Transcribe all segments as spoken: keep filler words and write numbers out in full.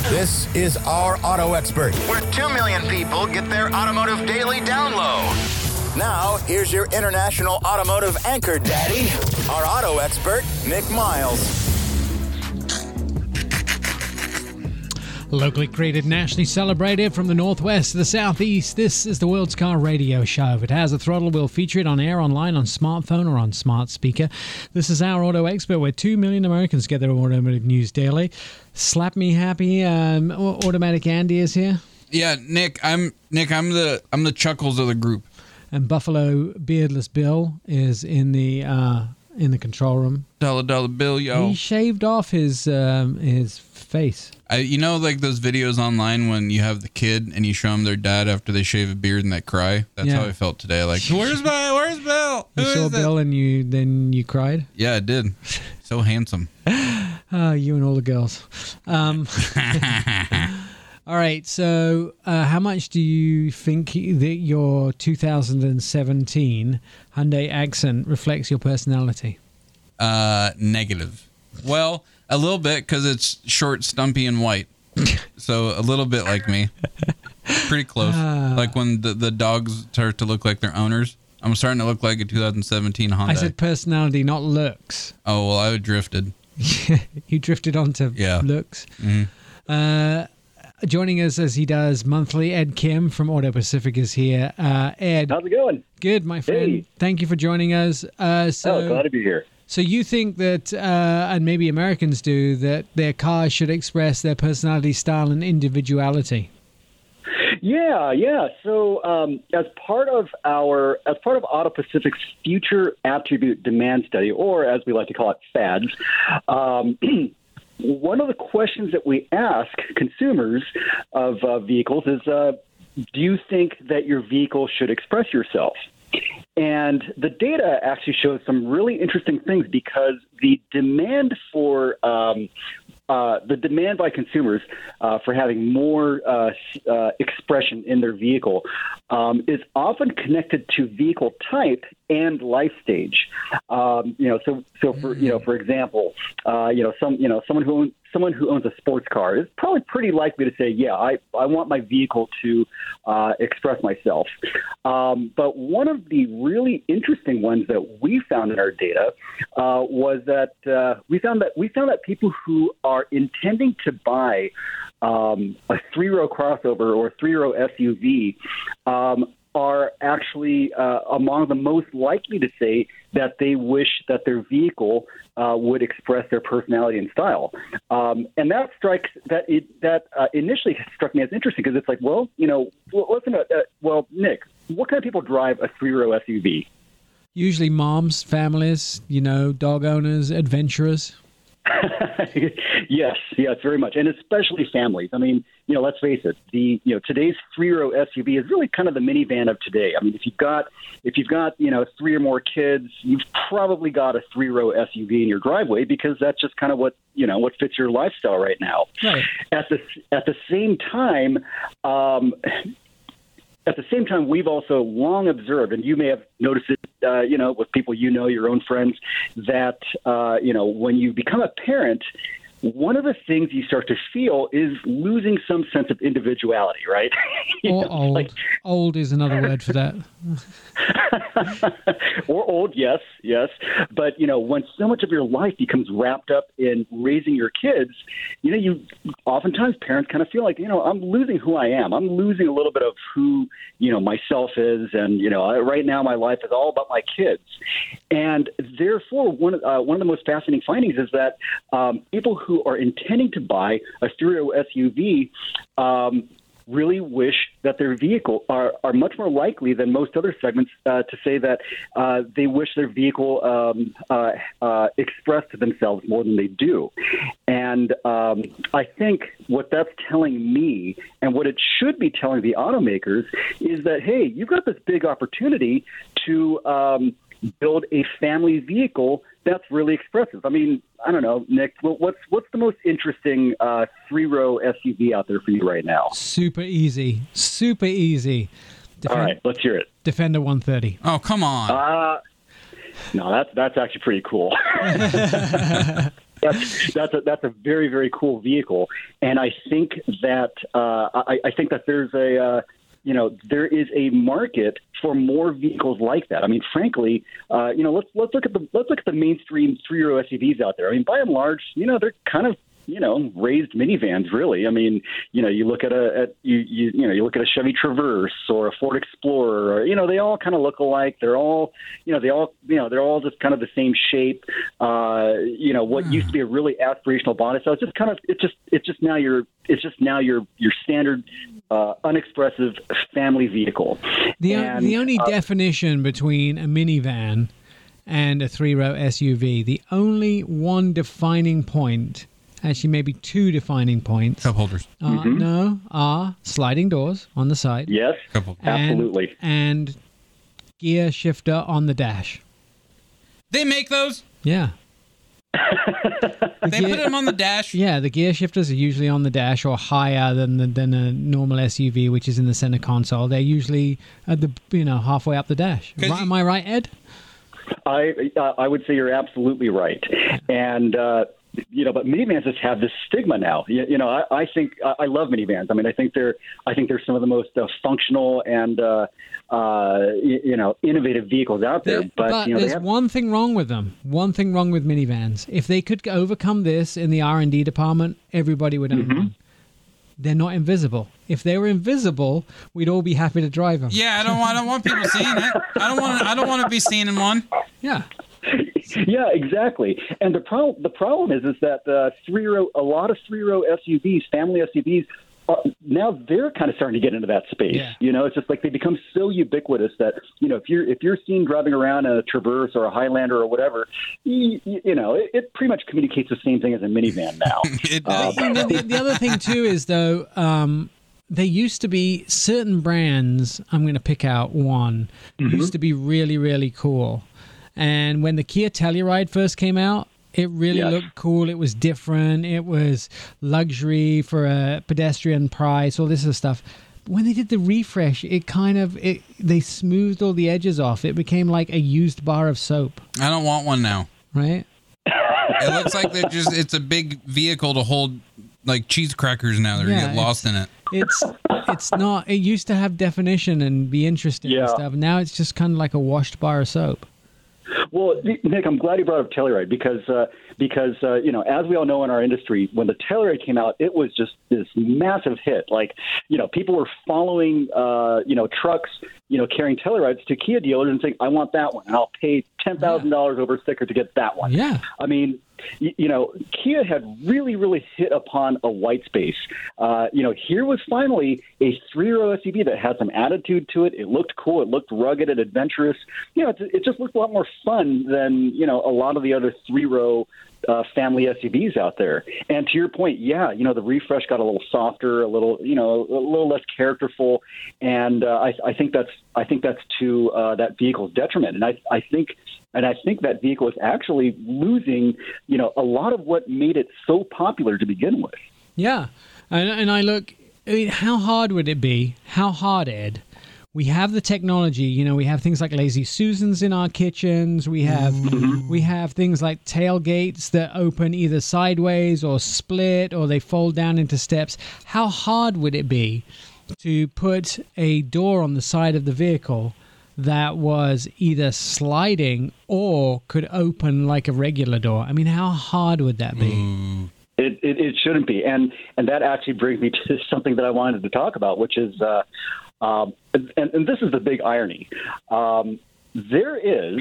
This is Our Auto Expert, where two million people get their automotive daily download. Now, here's your international automotive anchor daddy, our auto expert, Nick Miles. Locally created, nationally celebrated, from the northwest to the southeast, this is the World's Car Radio Show. If it has a throttle, we'll feature it on air, online, on smartphone, or on smart speaker. This is Our Auto Expert, where two million Americans get their automotive news daily. Slap me happy, um, Automatic Andy is here. Yeah, Nick, I'm Nick. I'm the I'm the Chuckles of the group. And Buffalo Beardless Bill is in the uh, in the control room. Dollar dollar bill, yo. He shaved off his um, his face. I, you know, like those videos online when you have the kid and you show them their dad after they shave a beard and they cry. That's Yeah. how I felt today. Like, where's my, where's Bill? Who You saw is it? Bill and you then you cried. Yeah, I did. So handsome. Ah, you and all the girls. Um, all right. So, uh, how much do you think that your two thousand seventeen Hyundai Accent reflects your personality? Uh, negative. Well, a little bit because it's short, stumpy, and white. So a little bit like me. Pretty close. Ah. Like when the, the dogs start to look like their owners. I'm starting to look like a two thousand seventeen Hyundai. I said personality, not looks. Oh, well, I drifted. You drifted onto Yeah. looks. Mm-hmm. Uh, joining us as he does monthly, Ed Kim from Auto Pacific is here. Uh, Ed. How's it going? Good, my friend. Hey. Thank you for joining us. Uh, so, Oh, glad to be here. So you think that, uh, and maybe Americans do, that their cars should express their personality, style, and individuality? Yeah, yeah. So um, as part of our, as part of Auto Pacific's Future Attribute Demand Study, or as we like to call it, FADS, um, one of the questions that we ask consumers of uh, vehicles is, uh, do you think that your vehicle should express yourself? And the data actually shows some really interesting things because the demand for um, uh, the demand by consumers uh, for having more uh, uh, expression in their vehicle um, is often connected to vehicle type and life stage. Um, you know, so so for you know, for example, uh, you know, some you know someone who owns, someone who owns a sports car is probably pretty likely to say, yeah, I, I want my vehicle to uh, express myself. Um, but one of the really interesting ones that we found in our data uh, was that uh, we found that we found that people who are intending to buy um, a three-row crossover or a three-row S U V um, are actually uh, among the most likely to say that they wish that their vehicle uh, would express their personality and style. Um, and that strikes that it, that uh, initially struck me as interesting because it's like, well, you know, well, listen, uh, well, Nick, what kind of people drive a three-row S U V? Usually moms, families, you know, dog owners, adventurers. Yes, yes, very much, and especially families. I mean, you know, let's face it. The you know today's three-row S U V is really kind of the minivan of today. I mean, if you've got if you've got you know three or more kids, you've probably got a three-row S U V in your driveway because that's just kind of what you know what fits your lifestyle right now. Right. At the at the same time. Um, At the same time, we've also long observed, and you may have noticed it, uh, you know, with people you know, your own friends, that, uh, you know, when you become a parent, one of the things you start to feel is losing some sense of individuality, right? Or know, old. like- Old is another word for that. Or old, yes, yes. But, you know, when so much of your life becomes wrapped up in raising your kids, you know, you oftentimes parents kind of feel like, you know, I'm losing who I am. I'm losing a little bit of who, you know, myself is. And, you know, I, right now my life is all about my kids. And therefore, one, uh, one of the most fascinating findings is that um, people who are intending to buy a stereo S U V um, really wish that their vehicle are, are much more likely than most other segments uh, to say that uh, they wish their vehicle um, uh, uh, expressed to themselves more than they do. And um, I think what that's telling me and what it should be telling the automakers is that, hey, you've got this big opportunity to um, build a family vehicle that's really expressive. I mean, I don't know, Nick, what's what's the most interesting uh, three-row S U V out there for you right now? Super easy. Super easy. Defend- All right, let's hear it. Defender one thirty. Oh, come on. Uh, no, that's, that's actually pretty cool. That's that's a, that's a very, very cool vehicle, and I think that uh, I, I think that there's a uh, you know there is a market for more vehicles like that. I mean, frankly, uh, you know, let's let's look at the let's look at the mainstream three-row S U Vs out there. I mean, by and large, you know, they're kind of you know, raised minivans, really. I mean, you know, you look at a, at, you, you, you know, you look at a Chevy Traverse or a Ford Explorer, or, you know, they all kind of look alike. They're all, you know, they all, you know, they're all just kind of the same shape. Uh, you know, what mm. used to be a really aspirational body style, it's just kind of, it's just, it's just now your, it's just now your, your standard, uh, unexpressive family vehicle. The, and, the only uh, definition between a minivan and a three-row S U V, the only one defining point, actually maybe two defining points. Cup holders. Uh, mm-hmm. No, are sliding doors on the side. Yes, Couple. absolutely. And, and gear shifter on the dash. They make those? Yeah. They gear, put them on the dash? Yeah, the gear shifters are usually on the dash or higher than the, than a normal S U V, which is in the center console. They're usually at the you know halfway up the dash. Right, you, am I right, Ed? I uh, I would say you're absolutely right, and uh, you know, but minivans just have this stigma now. You, you know, I, I think uh, I love minivans. I mean, I think they're I think they're some of the most uh, functional and uh, uh, you, you know innovative vehicles out there. There, but, but you know, there's they have, one thing wrong with them. One thing wrong with minivans. If they could overcome this in the R and D department, everybody would own mm-hmm. one. They're not invisible. If they were invisible, we'd all be happy to drive them. Yeah, I don't want. I don't want people seeing it. I don't want. I don't want to be seen in one. Yeah. Yeah, exactly. And the problem the problem is is that uh, three row a lot of three row S U Vs, family S U Vs, are, now they're kind of starting to get into that space. Yeah. You know, it's just like they become so ubiquitous that you know if you're if you're seen driving around in a Traverse or a Highlander or whatever, you, you know it, it pretty much communicates the same thing as a minivan now. It uh, does. You know, the, the other thing too is though, um, there used to be certain brands. I'm going to pick out one. Mm-hmm. Used to be really really cool. And when the Kia Telluride first came out, it really yes. looked cool. It was different. It was luxury for a pedestrian price, all this sort of stuff. But when they did the refresh, it kind of, it, they smoothed all the edges off. It became like a used bar of soap. I don't want one now. Right? It looks like they're just, it's a big vehicle to hold like cheese crackers now. They're Yeah, going to get lost in it. It's it's not, it used to have definition and be interesting Yeah. and stuff. Now it's just kind of like a washed bar of soap. Well, Nick, I'm glad you brought up Telluride because uh, because uh, you know, as we all know in our industry, when the Telluride came out, it was just this massive hit. Like, you know, people were following uh, you know trucks, you know, carrying Tellurides to Kia dealers and saying, "I want that one, and I'll pay ten thousand dollars over a sticker to get that one." Yeah. I mean, you, you know, Kia had really, really hit upon a white space. Uh, you know, here was finally a three-row S U V that had some attitude to it. It looked cool. It looked rugged and adventurous. You know, it, it just looked a lot more fun than, you know, a lot of the other three-row uh, family S U Vs out there. And to your point, yeah, you know, the refresh got a little softer, a little, you know, a little less characterful. And uh, I, I think that's I think that's to uh, that vehicle's detriment. And I, I think And I think that vehicle is actually losing, you know, a lot of what made it so popular to begin with. Yeah. And, and I look, I mean, how hard would it be? How hard, Ed? We have the technology, you know, we have things like Lazy Susans in our kitchens. We have mm-hmm. we have things like tailgates that open either sideways or split or they fold down into steps. How hard would it be to put a door on the side of the vehicle that was either sliding or could open like a regular door? I mean, how hard would that be? Mm. It, it, it shouldn't be. And and that actually brings me to something that I wanted to talk about, which is, uh, um, and, and this is the big irony. Um, there is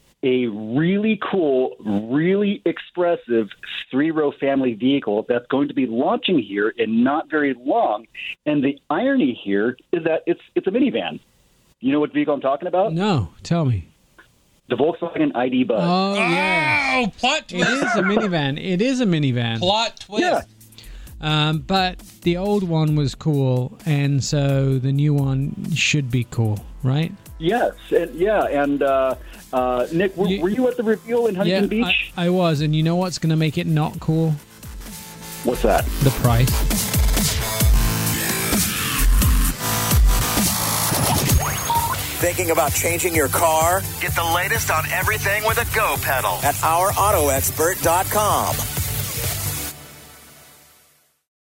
a really cool, really expressive three-row family vehicle that's going to be launching here in not very long. And the irony here is that it's it's a minivan. You know what vehicle I'm talking about? No, tell me. The Volkswagen I D Buzz. Oh, yeah. Oh, plot twist. It is a minivan. It is a minivan. Plot twist. Yeah. Um, but the old one was cool, and so the new one should be cool, right? Yes. And, yeah. And, uh, uh, Nick, were you, were you at the reveal in Huntington yeah, Beach? I, I was, and you know what's going to make it not cool? What's that? The price. Thinking about changing your car? Get the latest on everything with a Go pedal at our auto expert dot com.